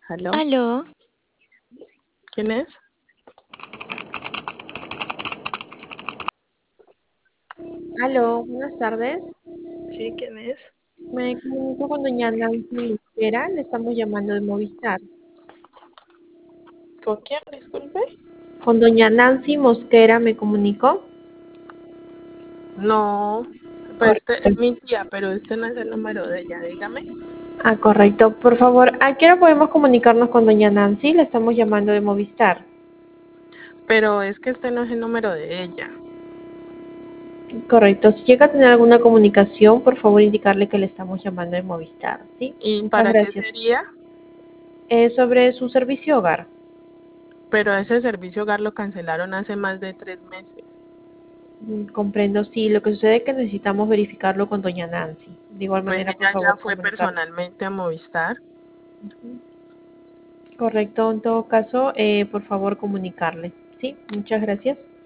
¿Aló? Aló, ¿Quién es? Aló, buenas tardes. Sí, ¿quién es? Me comunico con doña Nancy Mosquera, le estamos llamando de Movistar. ¿Con quién? Disculpe. Con doña Nancy Mosquera me comunicó. No, pues este Correcto. es mi tía, pero este no es el número de ella, dígame. Ah, correcto. Por favor, ¿a qué hora podemos comunicarnos con doña Nancy? Le estamos llamando de Movistar. Pero es que este no es el número de ella. Correcto. Si llega a tener alguna comunicación, por favor indicarle que le estamos llamando de Movistar. ¿Sí? ¿Y Muchas para qué gracias. sería? Sobre su servicio hogar. Pero ese servicio hogar lo cancelaron hace más de 3 meses. Comprendo, sí. Lo que sucede es que necesitamos verificarlo con doña Nancy. De igual Pues manera, por ella ya favor, fue comunicarse. personalmente a Movistar. Correcto, en todo caso, por favor comunicarle. Sí, muchas gracias.